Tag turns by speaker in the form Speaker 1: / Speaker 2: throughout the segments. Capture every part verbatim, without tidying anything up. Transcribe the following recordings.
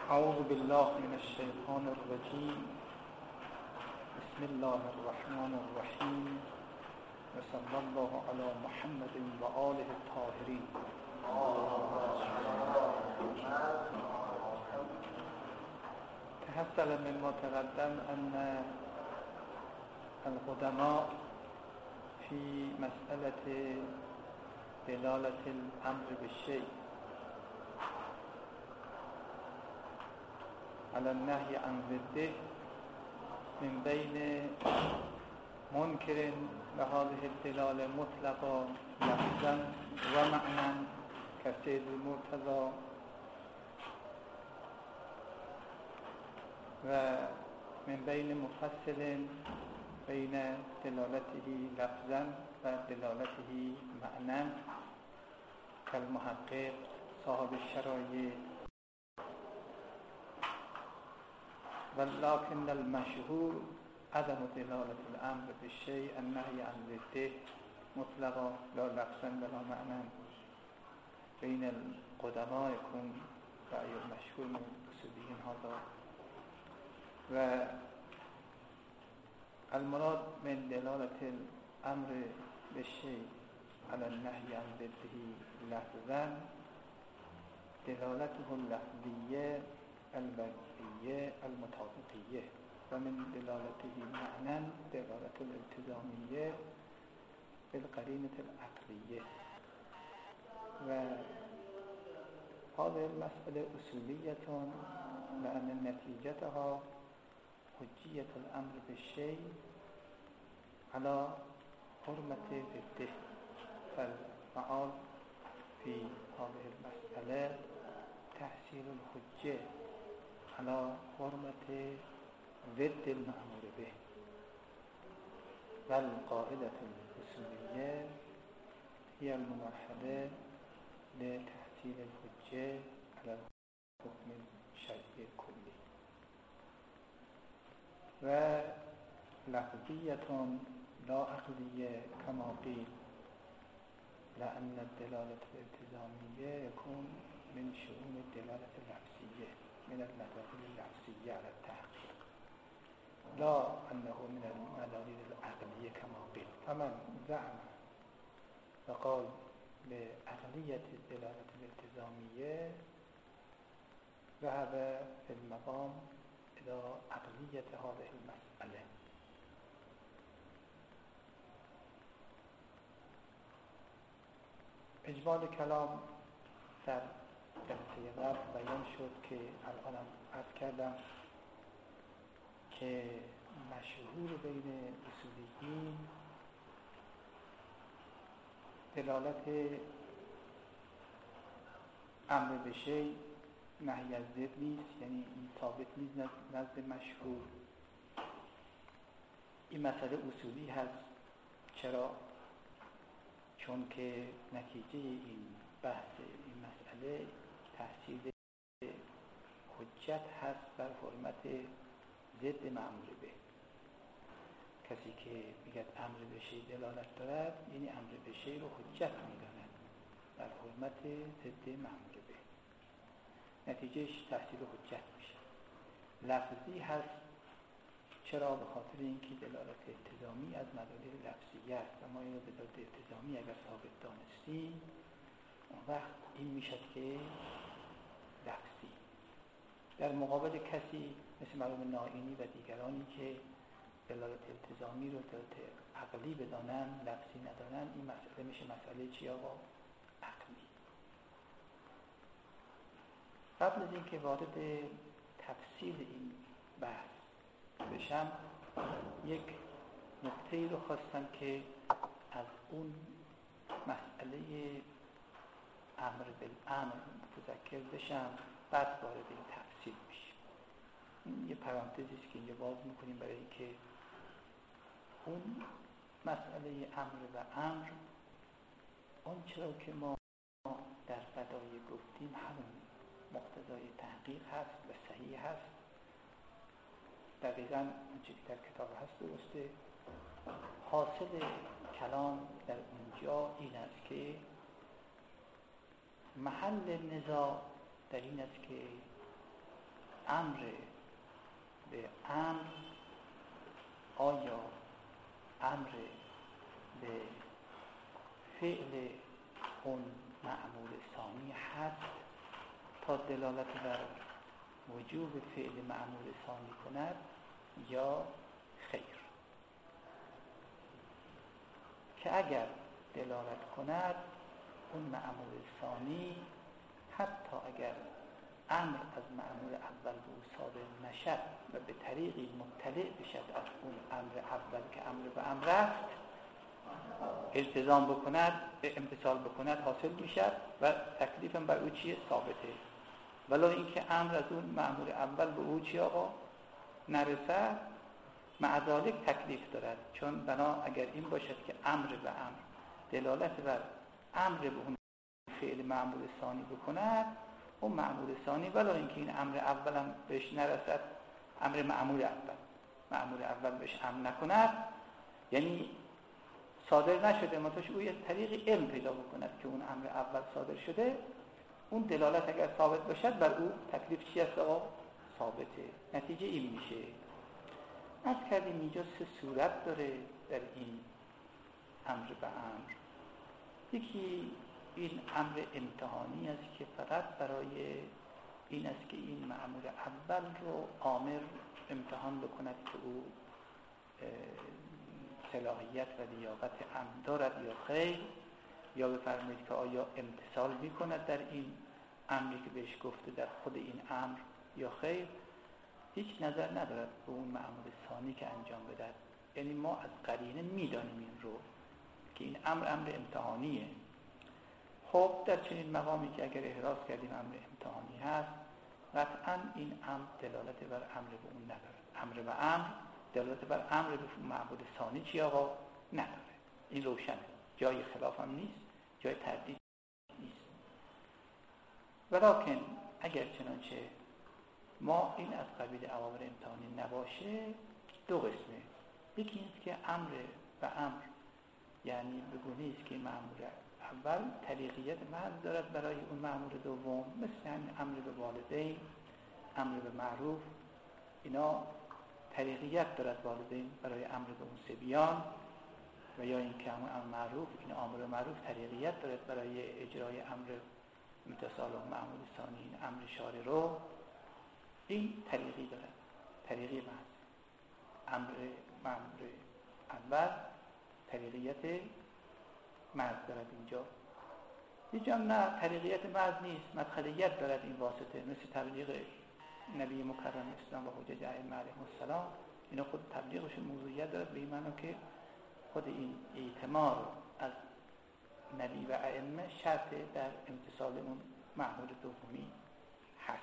Speaker 1: اعوذ بالله من الشیطان الرجیم. بسم الله الرحمن الرحیم و صلی الله علی محمد و آله الطاهرین. تحصل مما تقدم ان القدماء في مسألة دلالة الأمر بالشيء على النهي عن ضده من بين منكر لهذه الدلالة مطلقا لفظا ومعنى كسيد المرتضى، ومن بين مفصل بين دلالته لفظا ودلالته معنى كالمحقق صاحب الشرائع. ولكن المشهور عدم دلالة الأمر بالشيء النهي عن ضده مطلقا لا لفظا ولا معنى بين القدماء يكون رأي مشهور من الأصوليين هذا. والمراد من دلالة الأمر بالشيء على النهي عن ضده لفظا دلالته اللفظية البدیه المطابقیه و من دلالته معنى دلالة الالتزامیه بالقرینة العقلیه. و هذه المسألة أصولية لأن نتيجتها حجية الأمر بالشيء على حرمة ضده، فالمعال في هذه المسألة تحصيل الحجة على حرمة ضد المأمور به. والقاعدة الأصولية هي الممهدة لتحصيل الحجة على الحكم الشرعي الكلي. ولفظية لا عقلية كما قيل، لأن الدلالة الالتزامية يكون من شؤون الدلالة اللفظية من المدلول اللفظية على التحقيق، لا أنه من المدلول العقلية كما قيل. فمن زعم وقال بعقلية الدلالة الالتزامية ذهب في المقام إلى عقلية هذه المسألة. اجمال کلام در جلسه قبل بیان شد که الانم عرض کردم که مشهور بین اصولیین دلالت امر به شیء نهی از ضد نیست، یعنی این ثابت نیست نزد مشهور. این مسئله اصولی هست. چرا؟ چون که نتیجه این بحث این مسئله تحصیل حجت هست بر حرمت ضد مأمور به. کسی که میگه امر به شیء دلالت دارد یعنی امر به شیء رو حجت میداند بر حرمت ضد مأمور به، نتیجهش تحصیل حجت میشه. لفظی هست. چرا؟ به خاطر اینکه دلالت التزامی از مدلول لفظیه است و ما اینو به دلالت التزامی اگر ثابت دانستیم اون وقت این میشد که لفظی. در مقابل کسی مثل مرحوم نائینی و دیگرانی که دلالت التزامی رو دلالت عقلی بدانن لفظی ندانن، این مسئله میشه مسئله چی آقا؟ عقلی. قبل از اینکه وارد تفصیل این بحث بشم یک نکته‌ای رو خواستم که از اون مسئله امر بالامر متذکر بشم، بعد وارد این تفصیل بشیم. این یه پرانتزی است که اینجا باز میکنیم برای اینکه اون مسئله امر و امر اون چرا که ما در بدایع گفتیم همون مقتضای تحقیق هست و صحیح هست. دقیقاً اون چیزی در کتاب هست درسته. حاصل کلام در اونجا این است که محل نزاع در این است که امر به امر آیا امر به فعل اون معمول ثانی هست تا دلالت بر وجوب فعل معمول ثانی کند یا خیر؟ که اگر دلالت کند اون معمول ثانی حتی اگر امر از معمول اول به او صادر نشد و به طریقی مطلع بشد از اون امر اول که امر به امر است التزام بکند، امتثال بکند حاصل میشد و تکلیف بر او چیه؟ ثابته. ولی اینکه امر از اون معمول اول به او چی آقا نرسد مع ذالک تکلیف دارد، چون بنا اگر این باشد که امر به امر دلالت بر امر به اون فعل معمول ثانی بکند، اون معمول ثانی ولی اینکه این امر اول هم بهش نرسد، امر معمول اول معمول اول بهش امر نکند، یعنی صادر نشده منتش او یه طریق علم پیدا بکند که اون امر اول صادر شده، اون دلالت اگر ثابت باشد بر او تکلیف چی است آقا؟ ثابته. نتیجه این میشه. از کردیم اینجا سه صورت داره در این امر به امر. یکی این امر امتحانی است که فقط برای این است که این معمول اول رو آمر امتحان بکند که او صلاحیت و لیاقت امر دارد یا خیر، یا بفرمایید که آیا امتثال میکند در این امری که بهش گفته در خود این امر یا خیر. هیچ نظر ندارد به اون معمول ثانی که انجام بدهد. یعنی ما از قرینه میدانیم این رو که این امر امر امتحانیه. خب در چنین مقامی که اگر احراز کردیم امر امتحانی هست، قطعا این امر دلالت بر امر به اون ندارد. امر به امر دلالت بر امر به معمول ثانی چی آقا؟ نداره. این روشنه، جای خلاف هم نیست، جای تردید نیست. ولکن اگر چنانچه ما این از قبیل اوامر امتحانی نباشه، دو قسمه. یکی اینست که امر و امر یعنی به گونه‌ای است که معمول اول طریقیت محض دارد برای اون معمول دوم، مثل همین امر به والدین، امر به معروف، اینا طریقیت دارد والدین برای امر به اون سبیان، و یا این که امر معروف، این امر معروف طریقیت دارد برای اجرای امر امتصال و معمول ثانی، این امر شارع رو، این طریقی دارد، طریقی محض. امر معمول اول طریقیت محض دارد اینجا. اینجا نه طریقیت محض نیست، مدخلیت دارد این واسطه، مثل تبلیغ نبی مکرم اسلام و حجج ائمه علیهم السلام. اینا خود تبلیغشون موضوعیت دارد به این معنی که خود این اعتماد از نبی و ائمه شرط در امتصال اون معمول دومی هست.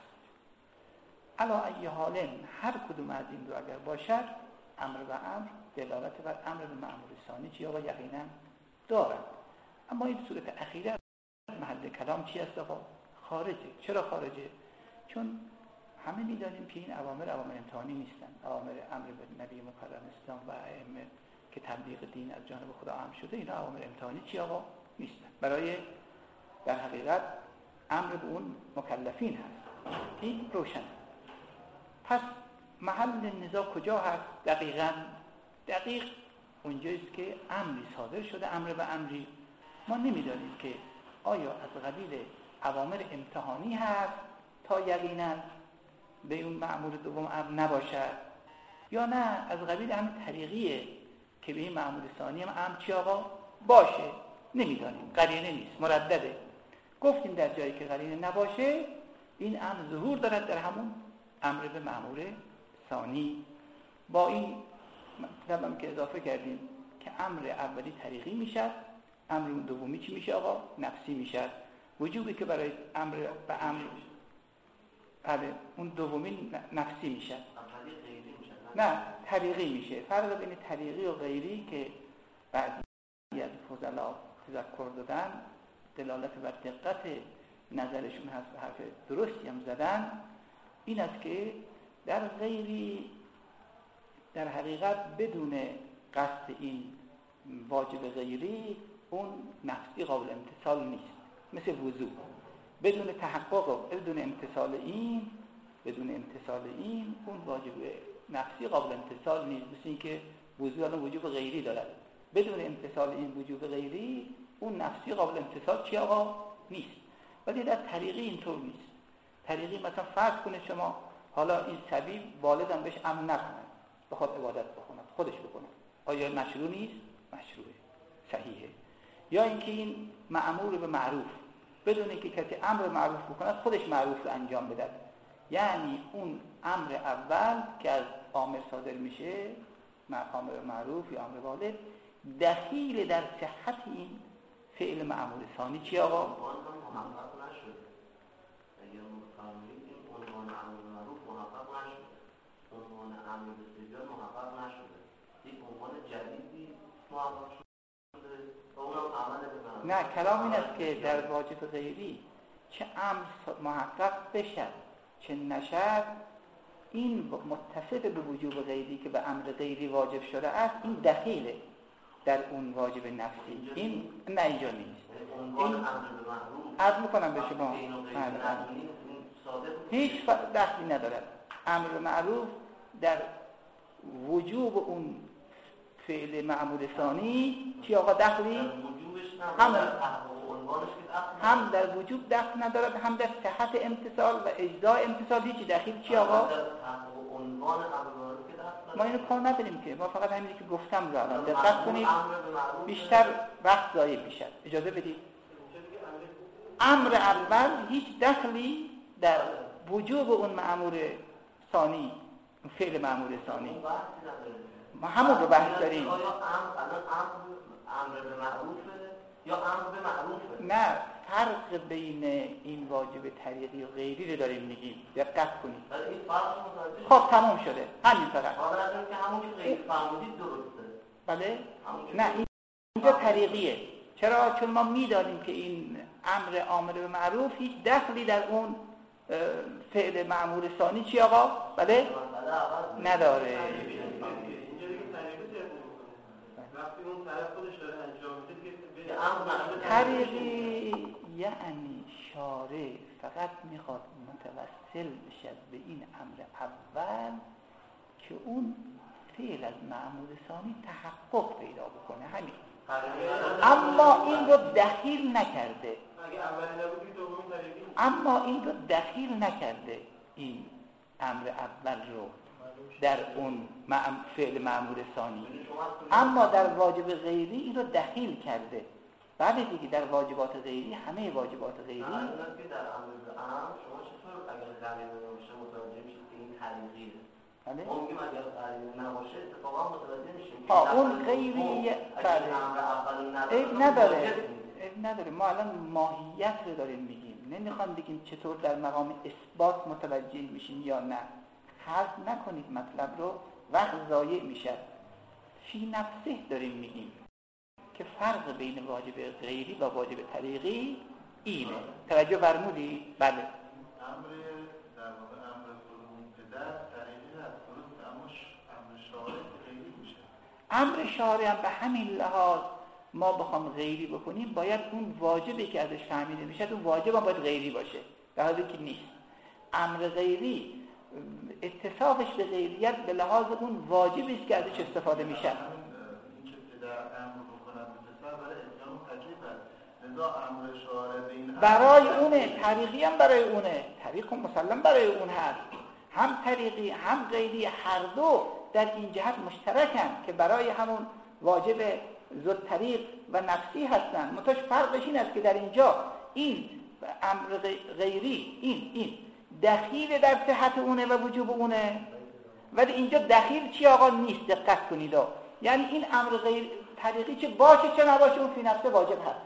Speaker 1: علا ای حال هر کدوم از این دو اگر باشد، امر و امر دلالت بر امر به معمول ثانی چی آقا یقینا دارد. اما این صورت اخیره محل کلام چی است آقا؟ خارجه. چرا خارجه؟ چون همه میدانیم که این اوامر اوامر امتحانی نیستن. اوامر امر به نبی مکرم اسلام و ائمه که تبلیغ دین از جانب خدا امر شده، اینا اوامر امتحانی چی آقا؟ نیستن. برای در حقیقت امر به اون مکلفین هست. این روشن. پس محل نزاع کجا هست؟ دقیقاً دقیق اونجاییست که امری صادر شده، امر به امری. ما نمیدانیم که آیا از قبیل اوامر امتحانی هست تا یقینا به اون معمول دوم امر نباشد، یا نه از قبیل همین طریقیه که به این معمول ثانی هم امر چی آقا باشه. نمیدانیم، قرینه نیست، مردده. گفتیم در جایی که قرینه نباشه این امر ظهور دارد در همون امر به معمول ثانی. با این مطلبم که اضافه کردیم که امر اولی طریقی میشد، امر دومی چی میشه آقا؟ نفسی میشد. وجوبی که برای امر به امر بله اون دومی نفسی میشد، نه طریقی میشه. فرق بین طریقی و غیری که بعضی از فضلا تذکر دادن، دلالت بر دقت نظرشون هست و حرف درستی هم زدن، این است که در غیری در حقیقت بدون قصد این واجب غیری اون نفسی قابل امتثال نیست. مثل وضو بدون تحقق و بدون امتثال این بدون امتصال این اون واجب نفسی قابل امتصال نیست. مثل این که وضو الان وجوب غیری دارد، بدون امتصال این وجوب غیری اون نفسی قابل امتصال چی آقا نیست. ولی در طریقی اینطور نیست. طریقی مثلا فرض کنه شما حالا این سبیل والدم بهش امر نکنه، بخواد عبادت بکنه خودش بکنه، آیا مشروع نیست؟ مشروعه، صحیحه. یا اینکه این مأمور به معروف بدون اینکه کسی امر معروف بکنه خودش معروف رو انجام بده، یعنی اون امر اول که از آمر صادر میشه، امر معروف یا امر والد، دخیل در صحت این فعل مأمور ثانی چی آقا؟ نه، کلام این است که در واجب غیری چه امر محقق بشد چه نشد، این متصف به وجوب غیری که به امر غیری واجب شده است، این دخیله در اون واجب نفسی. این نه اینجا نیست. این عرض میکنم به شما هیچ دخلی ندارد. امر معروف در وجوب اون فعل معمول ثانی چی آقا دخلی؟ هم, هم در وجوب دخل ندارد، هم در صحت امتصال و اجزای امتصال هیچی دخیل چی آقا؟ ما اینو کار نداریم که، ما فقط همینی که گفتم رو الان دقت کنید، بیشتر وقت ضایع میشه. اجازه بدید. امر اول هیچ دخلی در وجوب اون مأمور ثانی، فعل مأمور ثانی، ما همون رو بحث داریم.
Speaker 2: آیا امر به معروفه یا امر به معروفه؟
Speaker 1: نه، فرق بین این واجب طریقی و غیری رو داریم میگیم، دقت کنید. خب تمام شده، همین فقط.
Speaker 2: حالا از اینکه همون که غیر فرمودید درسته.
Speaker 1: بله؟ نه، اینجا طریقیه. چرا؟ چون ما میدانیم که این امر امر به معروف هیچ دخلی در اون فعل مأمور ثانی چی آقا؟ بله؟ نداره. طریقی یعنی شارع فقط میخواد متوسل بشد به این امر اول که اون فعل از مأمور ثانی تحقق پیدا بکنه، همین. اما این رو دخیل نکرده، اما این رو دخیل نکرده این امر اول رو در اون فعل مأمور ثانی، اما در واجب غیری این رو دخیل کرده. بعد دیگه در واجبات غیری، همه واجبات غیری
Speaker 2: در امر به امر شما چطور اگر دلیل نباشه متوجه میشید که این طریقیه؟
Speaker 1: بله؟
Speaker 2: ممکن اگر دلیل نباشه اتفاقا متوجه میشیم
Speaker 1: که ها اون غیری عیب نداره، عیب نداره. ما الان ماهیت رو داریم میگیم، نمیخوام بگیم چطور در مقام اثبات متوجه میشیم یا نه. حرف نکنید مطلب رو، وقت ضایع میشه. فی نفسه داریم میگیم که فرق بین واجب غیری و واجب طریقی اینه. توجه فرمودی؟ بله.
Speaker 3: امر در واقع امر فرمون پدر طریقی هست، درست، اما امر شارع غیری میشه.
Speaker 1: امر شارع هم به همین لحاظ ما بخوام غیری بکنیم باید اون واجبی که ازش فهمیده میشه اون واجب هم باید غیری باشه، در حالی که نیست. امر غیری اتصافش به غیریت به لحاظ اون واجبی است که ازش استفاده میشه.
Speaker 3: این که پدر امر بکنه به پسر برای اتیان تکلیف است، لذا امر شارع به این
Speaker 1: برای اونه، طریقی هم برای اونه، طریق مسلم برای اون هست. هم طریقی هم غیری هر دو در این جهت مشترکن که برای همون واجب زود طریق و نفسی هستن. متوش فرقش این است که در اینجا این امر غیری این این دخیل در صحت اونه و وجوب اونه، ولی اینجا دخیل چی آقا نیست. دقت کنید، یعنی این امر غیر طریقی چه باشه چه نباشه اون فی نفسه واجب هست.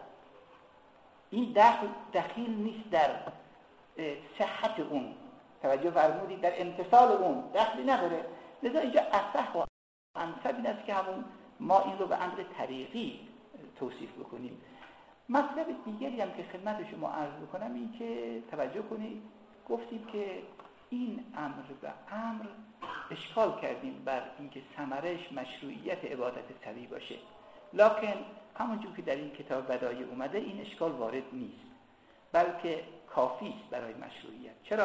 Speaker 1: این دخل دخیل نیست در صحت اون، توجه فرمودید، در امتصال اون دخلی نداره. لذا اینجا اصح و انسب این است که همون ما این رو به امر طریقی توصیف بکنیم. مطلب دیگری هم که خدمت شما عرض بکنم این که توجه کنید، گفتیم که این امر به امر اشکال کردیم بر اینکه ثمرش مشروعیت عبادت سری باشه، لکن همونجور که در این کتاب بدایع اومده این اشکال وارد نیست، بلکه کافی است برای مشروعیت. چرا؟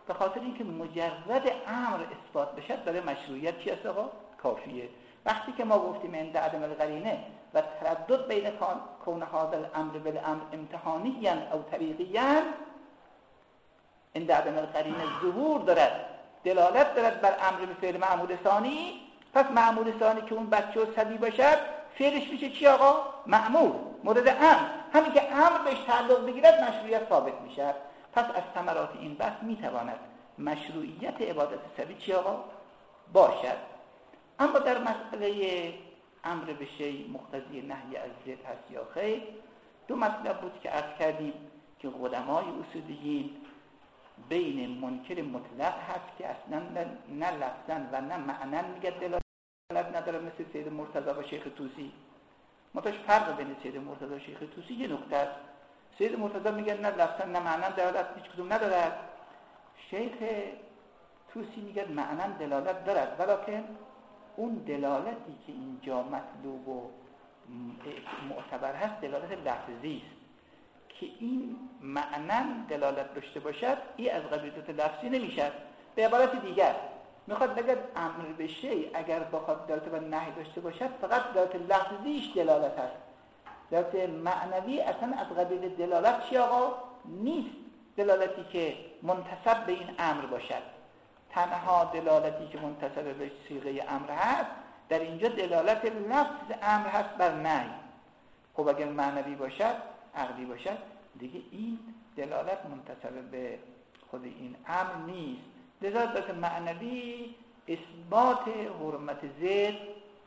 Speaker 1: به خاطر اینکه مجرد امر اثبات بشه برای مشروعیت چی است آقا؟ کافیه. وقتی که ما گفتیم عند عدم القرینه و تردد بین کون هذا الامر بالامر امتحانیاً او طریقیاً، عند عدم القرینه ظهور دارد، دلالت دارد بر امر به فعل معمول ثانی، پس معمول ثانی که اون بچه و صبی باشد فعلش میشه چی آقا؟ معمول، مورد امر. همین که امر بهش تعلق بگیرد مشروعیت ثابت میشه. پس از ثمرات این بحث میتواند مشروعیت عبادت صبی چی آقا؟ باشد. اما در مسئله امر به شیء مقتضی نهی از ضد هست یا خیر، دو مطلب بود که عرض کردیم که قدمای اصولیین بین منکر مطلق هست که اصلا نه لفظاً و نه معناً میگه دلالت نداره، مثل سید مرتضی و شیخ طوسی. متوش فرق بین سید مرتضی و شیخ طوسی یه نکته است. سید مرتضی میگه نه لفظاً نه معناً دلالت هیچ کدوم نداره. شیخ طوسی میگه معناً دلالت دارد، ولیکن اون دلالتی که اینجا مطلوب و معتبر هست دلالت لفظی است که این معناً دلالت داشته باشد، این از قبیل لفظی نمیشد. به عبارت دیگر میخواد بگه امر به شیء اگر بخواد دلالت بر نهی داشته باشد فقط دلالت لفظیش دلالت هست، دلالت معنوی اصلا از قبیل دلالت چی آقا؟ نیست دلالتی که منتسب به این امر باشد. تنها دلالتی که منتسب به صیغه امر هست در اینجا دلالت لفظ امر هست بر نهی. خب اگر معنوی باشد، عقلی باشد، دیگه این دلالت منتسب به خود این امر نیست. لذا دلالت معنوی اثبات حرمت ضد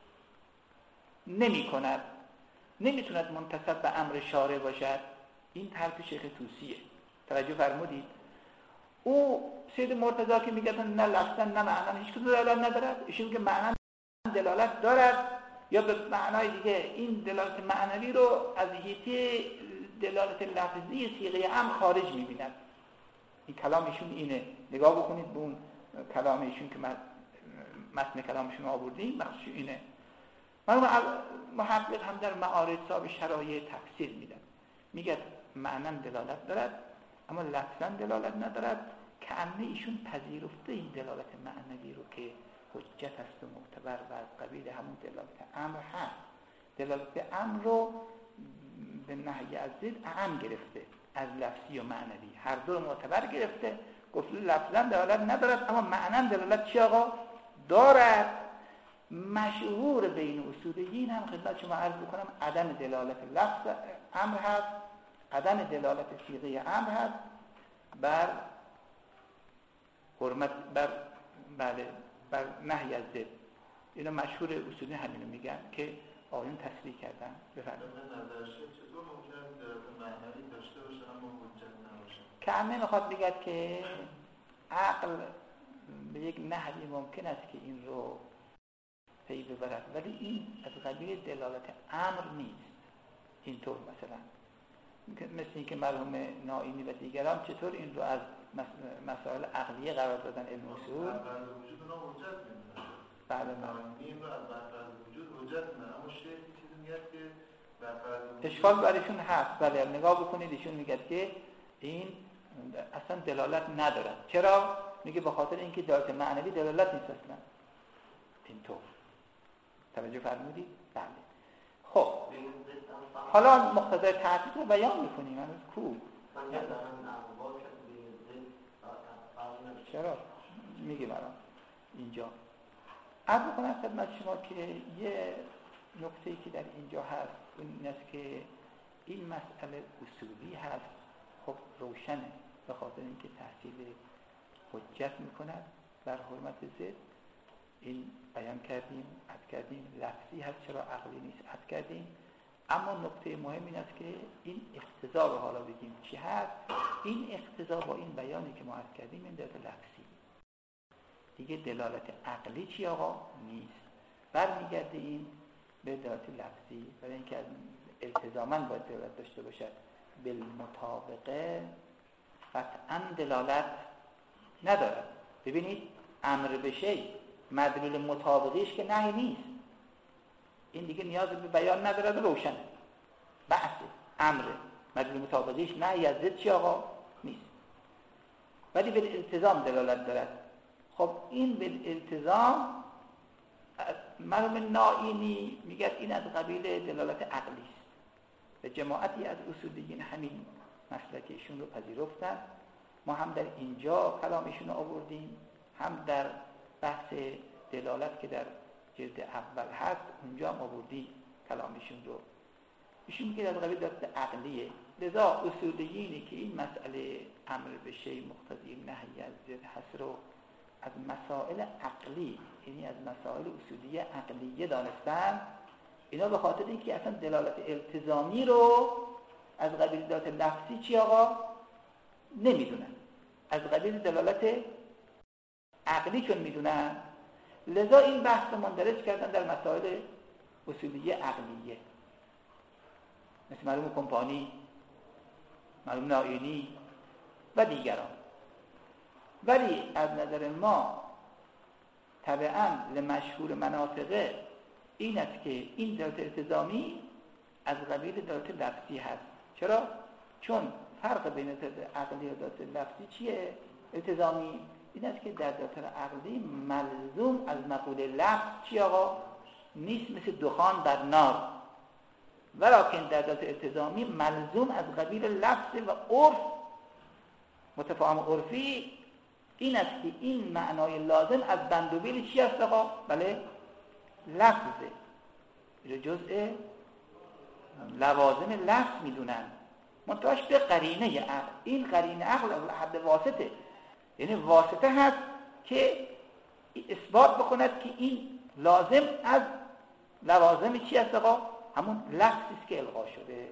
Speaker 1: نمی کند، نمیتوند منتسب به امر شارع باشد. این حرف شیخ طوسیه. توجه فرمودید؟ او سید مرتضی که میگه نه لفظاً نه معناً هیچ کدوم دلالت ندارد، ایشون که معناً دلالت دارد، یا به معنای دیگه این دلالت معنوی رو از حیطه دلالت لفظی صیغه امر خارج میبیند. این کلام ایشون اینه. نگاه بکنید به اون کلام ایشون که متن کلامشون آوردیم، مخصوص اینه. من محقق هم در معارض صاحب شرایع تفسیر میدن، میگه معناً دلالت دارد اما لفظاً دلالت ندارد، که انه ایشون پذیرفته این دلالت معنوی رو که حجت است و معتبر و از قبیل همون دلالت امر هست. دلالت امر رو به نهی از ضد اعم گرفته، از لفظی و معنوی هر دو رو معتبر گرفته. گفت لفظاً دلالت ندارد اما معناً دلالت چی آقا؟ دارد. مشهور بین اصولیین هم خدمت شما عرض بکنم عدم دلالت لفظ امر هست، عدم دلالت صیغه امر هست بر حرمت، بر بله بر نهی از ضد. اینا مشهور اصولی همینو میگن که آقایون تصریح کردن. بفرمایید.
Speaker 3: نظرش چطور ممکنه دلالت معنوی داشته باشه اما حجت نباشه؟
Speaker 1: که همه میخواد بگه که عقل به یک نحوی ممکن است که این رو پی ببرد، ولی این از قبیل دلالت امر نیست. اینطور مثلا مثل اینکه مرحوم نائینی و دیگران چطور این رو از مسائل عقلیه قرار دادن علم اصول.
Speaker 3: برفرض وجود اونا حجت میدونن.
Speaker 1: بله
Speaker 3: نائینی رو از برفرض وجود حجت میدونن، اما شیخ چیزی میگه که برفرض وجود
Speaker 1: اشکال برایشون هست. ولی نگاه بکنید ایشون میگه که این اصلا دلالت ندارد. چرا؟ میگه به خاطر اینکه دلالت معنوی دلالت نیست اصلا. اینطور توجه فرمودید؟ بله. خب حالا مقتضای تحقیق رو بیان میکنیم. هنوز کو چرا؟ میگه برام اینجا عرض کنم خدمت شما که یه نکته‌ای که در اینجا هست این است که این مسئله اصولی هست. خب روشنه به خاطر اینکه تحصیل حجت میکند بر حرمت ضد. این بیان کردیم، عد کردیم. لفظی هست چرا عقلی نیست، عد کردیم. اما نکته مهم این است که این اقتضا رو حالا بگیم چی هست. این اقتضا با این بیانی که ما عد کردیم این دلالت لفظی، دیگه دلالت عقلی چی آقا نیست. برمیگرده این به دلالت لفظی، برای اینکه التزاماً باید دلالت داشته باشد. بالمطابقه قطعاً دلالت ندارد. ببینید امر به شیء مدلول مطابقیش که نهی نیست، این دیگه نیاز به بیان ندارد، روشنه. بحث امر مدلول مطابقیش نهی از ضد چی آقا نیست. ولی بالالتزام دلالت دارد. خب این بالالتزام مرحوم نائینی میگه این از قبیل دلالت عقلی است و جماعتی از اصولیین همین مسلک ایشون رو پذیرفتن. ما هم در اینجا کلامشون رو آوردیم، هم در بحث دلالت که در جلد اول هست اونجا هم آوردیم کلامشون رو. ایشون میگه از قبیل دلالت عقلیه. لذا اصولیینی که این مسئله امر به شیء مقتضی نهی از ضد هست رو از مسائل عقلی، یعنی از مسائل اصولی عقلیه دانستن، اینا به خاطر اینکه اصلا دلالت التزامی رو از قبیل دلالت لفظی چی آقا نمیدونن، از قبیل دلالت عقلی چون میدونن، لذا این بحث رو مندرج کردن در مسائل اصولی عقلیه، مثل مرحوم کمپانی، مرحوم نائینی و دیگران. ولی از نظر ما طبعاً لمشهور مناطقه این است که این دلالت التزامی از قبیل دلالت لفظی هست. چرا؟ چون فرق بین دلالت عقلی و دلالت لفظی چیه؟ التزامی این است که در دلالت عقلی ملزوم از مقوله لفظ چی آقا؟ نیست، مثل دخان در نار. ولکن در دلالت التزامی ملزوم از قبیل لفظ و عرف، متفاهم عرفی این است که این معنای لازم از بندوبیل چی است آقا؟ بله لفظه، این جزء لوازم لفظ میدونن، منتهاش به قرینه عقل. این قرینه عقل از حد واسطه، یعنی واسطه هست که اثبات بکند که این لازم از لوازم چی است آقا؟ همون لفظی است که الغا شده.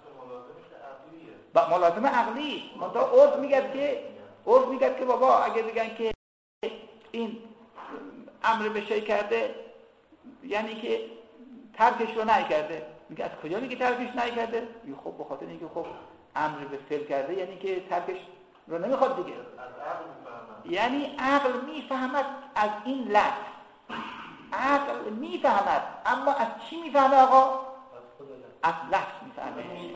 Speaker 1: با ملازمه عقلی منتها عرف میگه که عرف میگه که بابا اگه بگن که این امر به شیء کرده یعنی که ترکش رو نکرده، میگه از کجا میگه ترکش نکرده؟ میگه خب به خاطر اینکه خب امر به فعل کرده یعنی که ترکش رو نمیخواد دیگه. یعنی عقل میفهمد از این لفظ، عقل میفهمد، اما از چی میفهمه آقا؟ از لفظ میفهمه.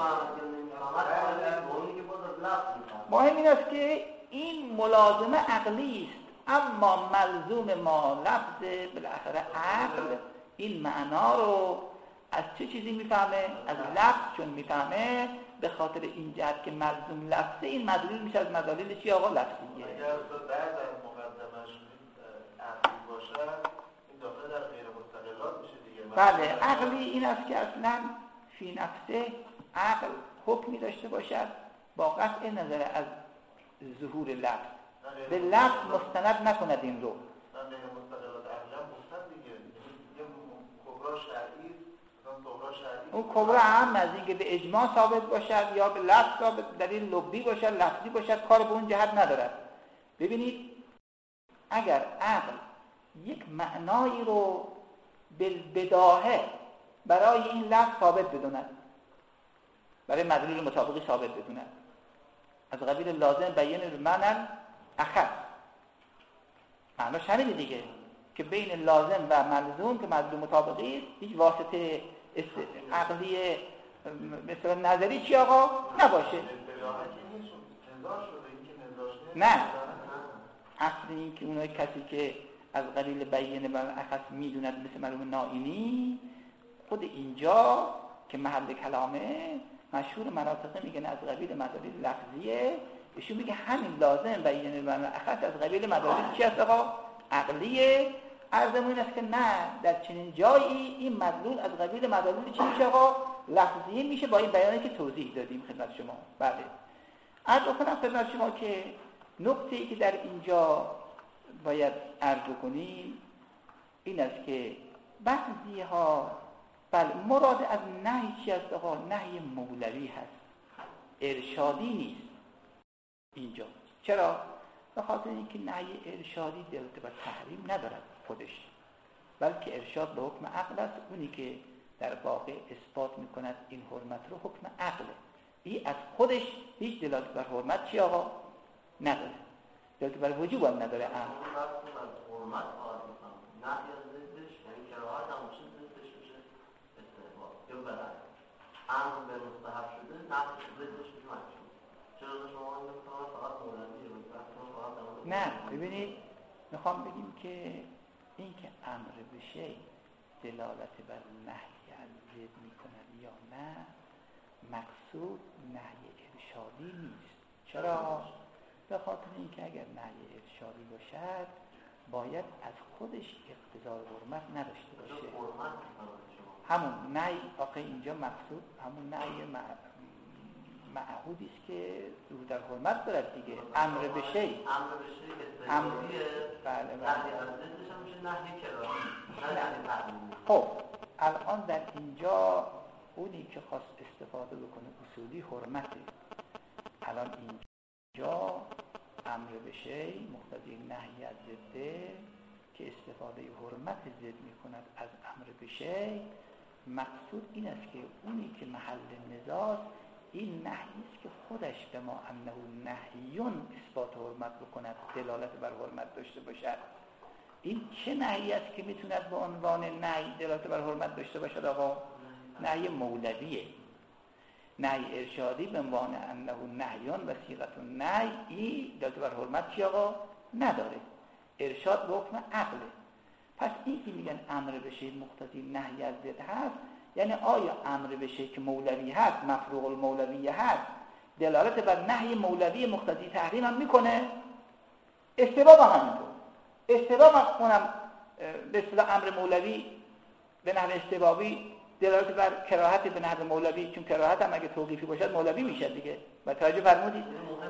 Speaker 1: مهم این است که این ملازمه عقلی است، اما ملزوم ما لفظ بالاخره عقل این معنا رو از چه چیزی میفهمه؟ از لفظ چون میفهمه، به خاطر این جهت که ملزوم لفظه این مدلول میشه از مدالیل چی آقا؟ لفظیه.
Speaker 3: اگر بعد از مقدمش عقلی باشه این داخل در غیر مستقلات میشه دیگه.
Speaker 1: بله عقلی این است که اصلا فی نفسه عقل حکمی داشته باشد با قطع نظر از ظهور لفظ، به لفظ مستند نکند این رو.
Speaker 3: من بین مستقلات عقلی هم گفتم دیگه، یه کبرا شرعی، مثلا کبرا شرعی
Speaker 1: اون کبرا هم از اینکه به اجماع ثابت باشد یا به لفظ ثابت، دلیل لفظی باشد لفظی باشد، کار به اون جهت ندارد. ببینید اگر عقل یک معنایی رو بالبداهه برای این لفظ ثابت بدوند، برای مدلول مطابقی ثابت بدوند، از قبیل لازم بیان المعنى اخر، معناش همینه دیگه که بین لازم و ملزوم که مدلول مطابقی هیچ واسطه عقلی مثلا نظری چی آقا نباشه. نه اصل این که اونای کسی که از قبیل بیان المعنى اخر میدوند مثل مرحوم نائینی، خود اینجا که محل کلامه مشهور مناطقه میگن از قبیل مدالیل لفظیه، ایشون میگه همین لازم بیان المعنى اخر از قبیل مدالیل چی است آقا؟ عقلیه. عرضمون است که نه، در چنین جایی این مدلول از قبیل مدالیل چی میشه آقا؟ لفظیه میشه، با این بیانی که توضیح دادیم خدمت شما. بله عرض کنم خدمت شما که نکته‌ای که در اینجا باید عرض کنیم این است که بعضی ها بله مراد از نهی چی است آقا؟ نهی مولوی هست، ارشادی نیست اینجا. چرا؟ به خاطر اینکه نهی ارشادی دلالت بر تحریم ندارد خودش، بلکه ارشاد به حکم عقل است. اونی که در واقع اثبات میکند این حرمت رو حکم عقله، این از خودش هیچ دلالت بر حرمت چی آقا نداره، دلالت بر وجوب هم نداره. عقل
Speaker 2: حرمت نهی از ضدش یعنی کراهت هم میشه ضدش میشه استحباب یا بدن، امر به مستحب شده نهی ضدش میشه مکروه. چرا شما نمیتونید فقط مولوی رو بحث
Speaker 1: ببینید میخوام بگیم که این که امر به شیء دلالت بر نهی از ضد میکند یا نه، مقصود نهی ارشادی نیست. چرا؟ به خاطر اینکه اگر نهی ارشادی باشد باید از خودش اقتضای حرمت نداشته باشه. همون نهی، آخه اینجا مقصود همون نهی معهودی است که رو در حرمت دارد دیگه. امر به شیء،
Speaker 2: امر به شیء استفاده بله بله نهی از ضدش هم میشه نهی کراهی، نه نهی تحریمی.
Speaker 1: خب الان در اینجا اونی که خواست استفاده بکنه اصولی حرمته. الان اینجا امر به شیء مقتضی نهی از ضده که استفاده حرمت ضد میکند از امر به شیء، مقصود این است که اونی که محل نزاع این نهی است که خودش به ما انه نهیون اثبات حرمت بکند، دلالت بر حرمت داشته باشد. این چه نهی است که میتوند به عنوان نهی دلالت بر حرمت داشته باشد آقا؟ نهی مولویه. نهی ارشادی به عنوان انه نهیون و صیغه النهی این دلالت بر حرمت چی آقا؟ نداره. ارشاد به حکم عقله. پس این که میگن امر به شیء مقتضی نهی از ضد هست، یعنی آیا امر به شیء که مولوی هست، مفروغ المولوی هست، دلالت بر نهی مولوی مقتضی تحریم هم میکنه؟ استباب هم همینطور. استباب هم کنم به اصطلاح امر مولوی به نحو استبابی دلالت بر کراهت به نحو مولوی، چون کراهت هم اگه توقیفی باشد مولوی میشه دیگه. و توجه فرمودید؟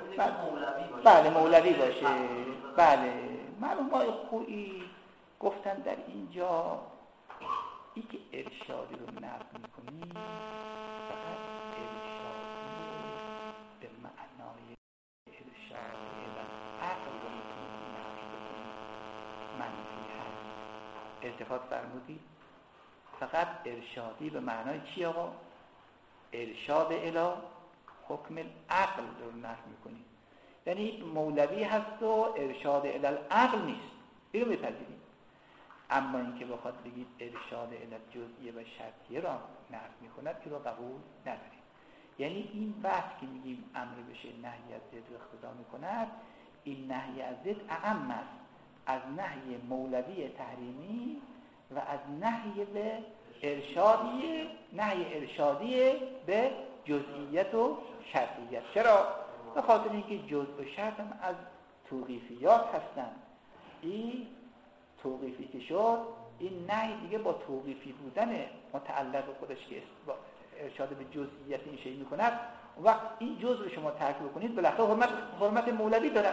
Speaker 1: بله مولوی باشه. بله معلومات خوبی گفتن در اینجا ای که ارشادی رو نقل میکنی فقط ارشادی به معنای ارشادی و عقل رو میتونی نقل بکنی. منفی هست. التفات فرمودی؟ فقط ارشادی به معنای چی آقا؟ ارشاد الی حکم العقل رو نقل میکنی. یعنی مولوی هست و ارشاد الی العقل نیست. این رو بپذیریم. اما اینکه بخواد بگید ارشاد الی جزئیه و شرطیه را نقل میکند که رو قبول نداریم. یعنی این بحث که میگیم امر به شیء نهی از ضد اقتضا میکند، این نهی از ضد اعم است از نهی مولوی تحریمی و از نهی به ارشادی نهی ارشادی به جزئیت و شرطیت. چرا؟ به خاطر اینکه جزء و شرط هم از توقیفیات هستند. این توقیفی که شد، این نهی دیگه با توقیفی بودن متعلق خودش که ارشاد به جزئیت این شی میکند، وقت این جزء رو شما ترک بکنید بالاخره حرمت حرمت مولوی دارد.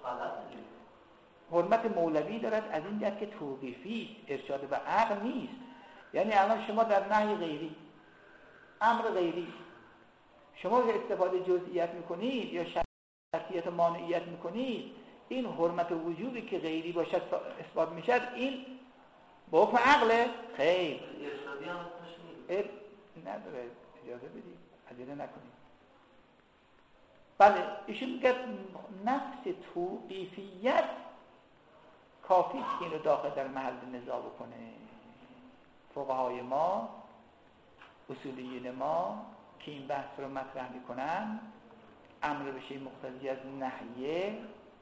Speaker 1: حرمت مولوی دارد از این جهت که توقیفی ارشاد به عقل نیست. یعنی الان شما در نهی غیری، امر غیری، شما استفاده جزئیت میکنید یا شرطیت و مانعیت میکنید، این حرمت وجوبی که غیری باشد اثبات میشد، این با حکم عقله؟ خیر
Speaker 2: ارشادی هم
Speaker 1: ار... نداره. اجازه بدید عجله نکنید. بله ایشون میگه نفس توقیفیت کافی است که اینو داخل در محل نزاع بکنه. فقهای ما، اصولیین ما که این بحث رو مطرح میکنن، امر به شیء مقتضی از نهیه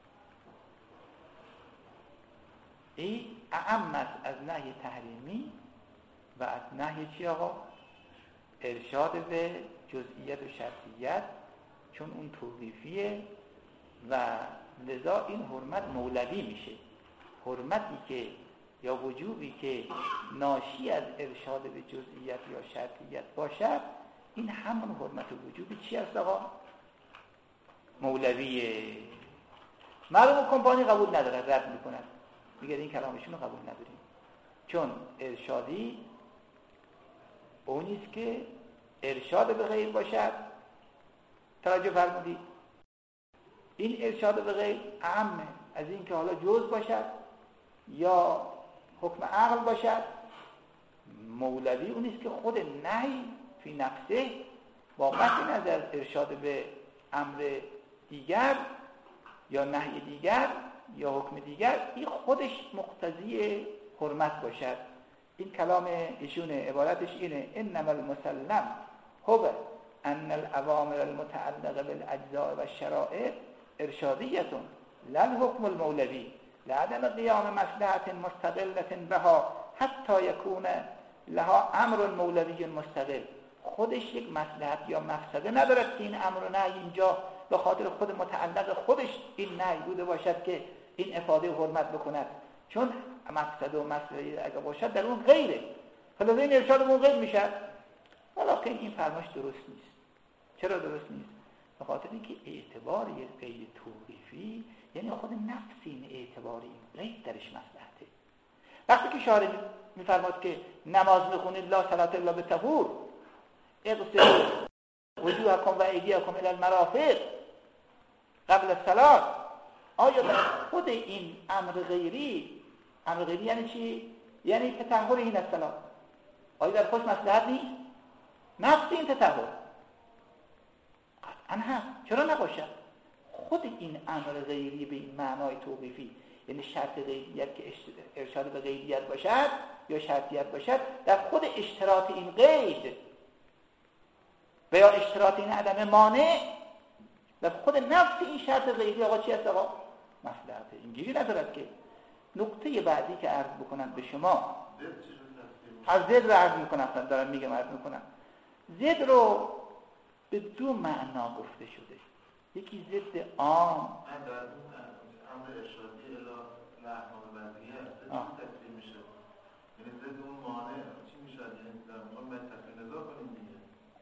Speaker 1: این اعم است از نهی تحریمی و از نهی چی آقا؟ ارشاد به جزئیت و شرطیت، چون اون توقیفیه و لذا این حرمت مولوی میشه. حرمتی که یا وجوبی که ناشی از ارشاد به جزئیت یا شرطیت باشد، این همون حرمت وجوبی چی است آقا؟ مولویه. معلوم کمپانی قبول نداره، رد میکند، میگه این کلامشون رو قبول نداریم، چون ارشادی اونیست که ارشاد به غیر باشد. توجه فرمودید؟ این ارشاد به غیر اعمه از این که حالا جز باشد یا حکم عقل باشد. مولوی اونیست که خود نهی فی نفسه با قطع نظر ارشاد به امر دیگر یا نهی دیگر یا حکم دیگر، این خودش مقتضی حرمت باشد. این کلام ایشونه، عبارتش اینه: انما المسلم هو ان الاوامر المتعلقه بالاجزاء و الشرائع ارشادیه لا الحکم المولوی. لعدم قیام مصلحت مستقلة بها حتی یکون لها امر مولوی مستقل. خودش یک مصلحت یا مفسده ندارد که این امر و نهی اینجا به خاطر خود متعلق خودش این نهی بوده باشد که این افاده حرمت بکند، چون مفسده و مصلحت اگر باشد در اون غیره، فلذا این ارشاد اون غیر میشد. ولیکن این فرمایش درست نیست. چرا درست نیست؟ به خاطر اینکه اعتبار یک غیر توقیفی یعنی خود نفس این اعتبار این غیر درش مصلحته. وقتی که شارع میفرماد که نماز میخونید لا صلاة الا بطهور، اغسلوا وجوهکم و ایدیکم الی المرافق قبل الصلاة، آیا در خود این امر غیری، امر غیری یعنی چی؟ یعنی تطهر این الصلاة، آیا در خودش مصلحت نیست؟ نفس این تطهر قطعا هست، چرا نباشد؟ خود این امر غیری به این معنای توقیفی یعنی شرط غیریت که ارشاد به غیریت باشد یا شرطیت باشد، در خود اشتراط این قید و یا اشتراط این عدم مانع در خود نفس این شرط غیری آقا چی هست؟ آقا مصلحته. اینجوری ندارد که نقطه بعدی که عرض بکنم به شما از زد رو عرض میکنم، دارم میگم عرض میکنم زد رو به دو معنا گفته شده. یکی ضد عام
Speaker 3: امر ارشادی الی الاحکام وضعیه است، چه تفسیر میشه؟ یعنی ضد اون مانع چی میشه؟ یعنی در واقع باید تفسیر نظر کنیم دیگه.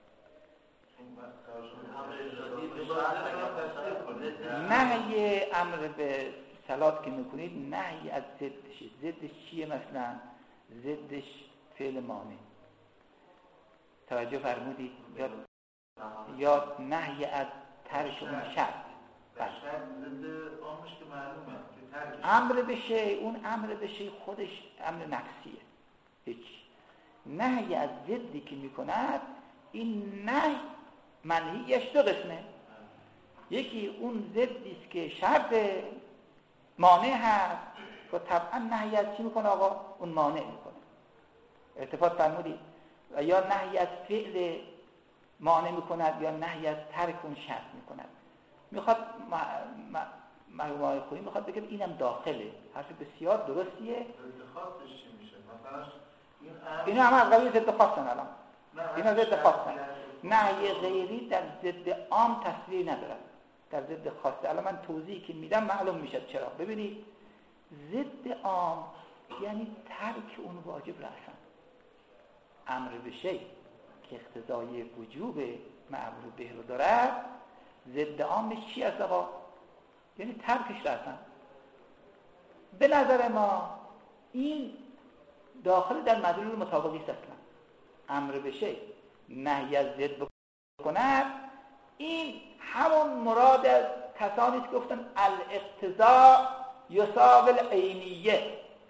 Speaker 2: امر ارشادی به شرط
Speaker 1: نهی امر به صلات که میکنید نهی از ضدشه. ضدش چیه؟ مثلا ضدش فعل مانع، توجه فرمودید؟ یا یا نهی از ترک اون شرط.
Speaker 3: شرط ضد عامش که معلومه که ترک
Speaker 1: امر بشه، اون امر بشه خودش امر نفسیه. هیچ نهی از ضدی که میکند، این نهی منهیش دو قسمه. یکی اون ضدی است که شرط مانع هست و طبعا نهی از چی میکنه آقا؟ اون مانع میکنه. ارتباط فرمودید؟ و یا نهی از فعل مانع میکند یا نهی از ترک اون شرط میکند. میخواد مرحوم آقای خویی میخواد بگه اینم داخله. حرف بسیار درستیه.
Speaker 3: ضد خاصش چی میشه؟ مثلا این
Speaker 1: اینا همه از قبیل ضد خاصن. الان اینا ضد خاصن. نهی غیری در ضد عام تصویر ندارد، در ضد خاصه. الان من توضیحی که میدم معلوم میشه چرا. ببینید ضد عام یعنی ترک اون واجب رأسا. امر به شیء که اقتضای وجوب معمول به رو دارد، ضد عامش چی است آقا؟ یعنی ترکش رأسا. به نظر ما این داخل در مدلول مطابقی است. اصلا امر به شیء نهی از ضد بکند، این همون مراد از کسانی که گفتن الاقتضاء یساوی العینیه،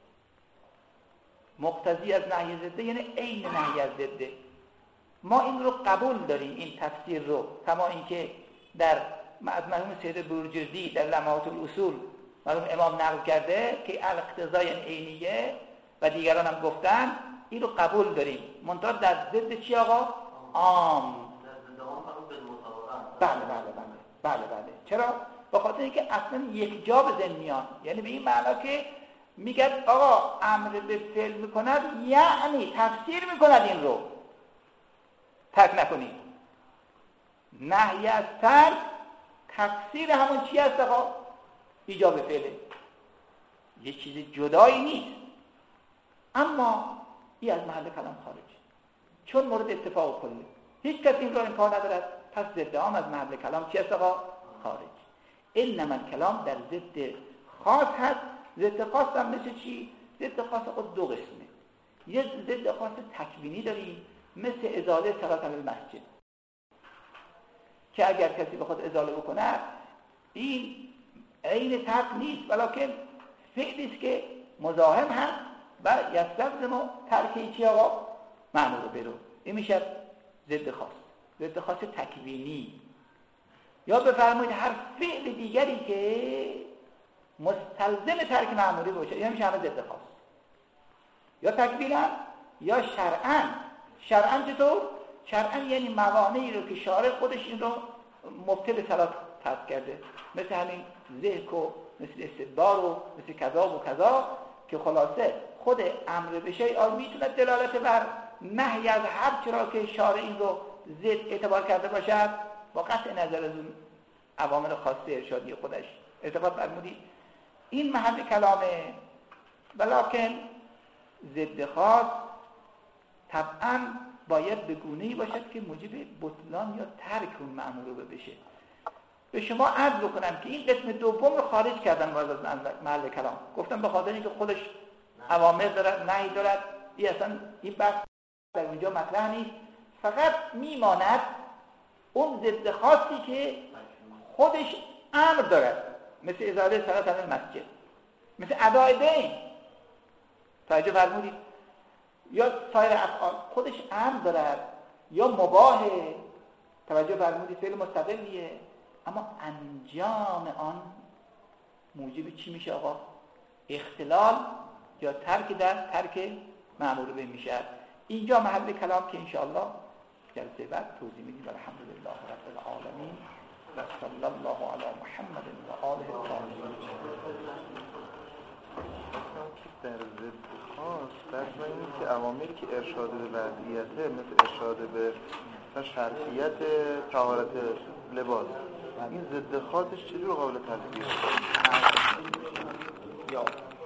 Speaker 1: مقتضی از نهی ضده یعنی عین نهی از ضده. ما این رو قبول داریم، این تفسیر رو، کما اینکه در از مرحوم سید بورجردی در لمحات الاصول مرحوم امام نقل کرده که الاقتضاء یعنی عینیه و دیگران هم گفتن این رو قبول داریم. منتها در ضد چی آقا؟ عام. بله بله بله بله بله. چرا؟ به خاطر اینکه اصلا یک جا به ذهن میاد، یعنی به این معنا که میگه آقا امر به فعل میکند یعنی تفسیر میکند این رو ترک نکنید. نهی از ترک تفسیر همون چی هست آقا؟ ایجاب فعله، یه چیز جدایی نیست. اما این از محل کلام خارج، چون مورد اتفاق کلی هیچ کسی این رو امکان ندارد، پس ضد عام از محل کلام چی هست آقا؟ خارج. انما الکلام در ضد خاص هست. ضد خاص هم مثل چی؟ ضد خاص خود دو قسمه. یه ضد خاص تکوینی داریم مثل ازاله صلات علی المسجد، که اگر کسی بخواد ازاله بکنه این عین ترک نیست، ولکن فعلی است که مزاحم هست و یستلزم ترک چی آقا؟ مأمور به. این میشه ضد خاص، ضد خاص تکوینی. یا بفرمایید هر فعل دیگری که مستلزم ترک مأموری باشه، این میشه همه ضد خاص، یا تکوینا یا شرعاً. شرعاً چطور؟ شرعاً یعنی موانعی رو که شارع خودش این رو مبطل صلات فرض کرده، مثل همین ضحک و مثل استدبار و مثل کذا و کذا، که خلاصه خود امر به شیء آیا میتونه دلالت بر نهی از هر چرا که شارع این رو ضد اعتبار کرده باشد، با قطع نظر از اون عوامل خاصه ارشادی خودش ارتباط فرمودید. این محل کلامه، ولکن ضد خاص طبعا باید به گونه‌ای باشد که موجب بطلان یا ترک اون مأمور رو بشه. به شما عرض بکنم که این قسم دوم رو خارج کردن وارد از محل کلام، گفتم به خاطر اینکه خودش اوامر دارد، نهی دارد، این اصلا این بحث در اونجا مطرح نیست، فقط میماند اون ضد خاصی که خودش امر دارد، مثل ازاله صلات علی المسجد، مثل اداء دین، توجه فرمودید، یا سایر افعال خودش امر دارد یا مباهه، توجه فرمودید، فعل مستقلیه، اما انجام آن موجب چی میشه آقا؟ اختلال یا ترک در ترک مأمور به میشه. اینجا محل کلام که انشاءالله جلسه بعد توضیح میدیم. الحمدلله رب العالمین و صلی الله علی محمد و آله الطاهرین.
Speaker 3: در ضد خاص در این که اوامری که ارشاد به وضعیته، مثل ارشاد به شرطیت طهارت لباس، این ضد خاصش چجور قابل تطبیق؟
Speaker 1: یا